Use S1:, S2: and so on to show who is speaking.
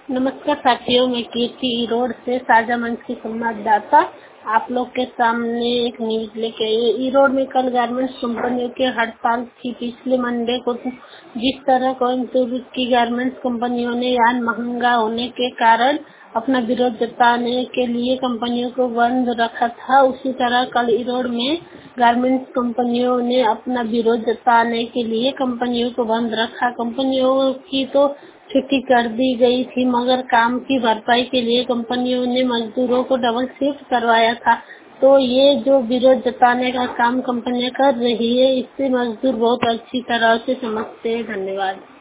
S1: नमस्कार साथियों, मैं कीर्ति ईरोड से साझा मंच की संवाददाता आप लोग के सामने एक न्यूज लेके आई। ईरोड में कल गारमेंट्स कंपनियों के हड़ताल की। पिछले मंडे को जिस तरह कोयम्बटूर की गारमेंट्स कंपनियों ने यार्न महंगा होने के कारण अपना विरोध जताने के लिए कंपनियों को बंद रखा था, उसी तरह कल ईरोड में गारमेंट्स कंपनियों ने अपना विरोध जताने के लिए कंपनियों को बंद रखा। कंपनियों की तो छुट्टी कर दी गई थी, मगर काम की भरपाई के लिए कंपनियों ने मजदूरों को डबल शिफ्ट करवाया था। तो ये जो विरोध जताने का काम कंपनियां कर रही है, इससे मजदूर बहुत अच्छी तरह से समझते हैं। धन्यवाद।